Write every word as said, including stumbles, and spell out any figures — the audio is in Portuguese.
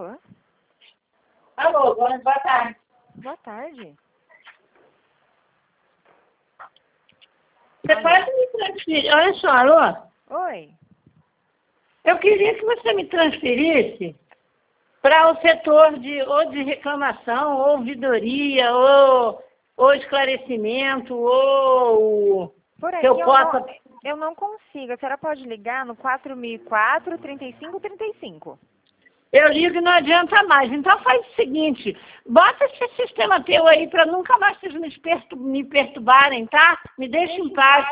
Alô? Alô, boa boa tarde. Boa tarde. Você Alô? pode me transferir? Olha só, alô? Oi. Eu queria que você me transferisse para o setor de ou de reclamação, ou ouvidoria, ou, ou esclarecimento, ou Por que aqui eu eu, possa... não, eu não consigo. A senhora pode ligar no quatro mil e quatro, trinta e cinco, trinta e cinco. Eu ligo e não adianta mais. Então faz o seguinte, bota esse sistema teu aí para nunca mais vocês me pertu- me perturbarem, tá? Me deixa em paz.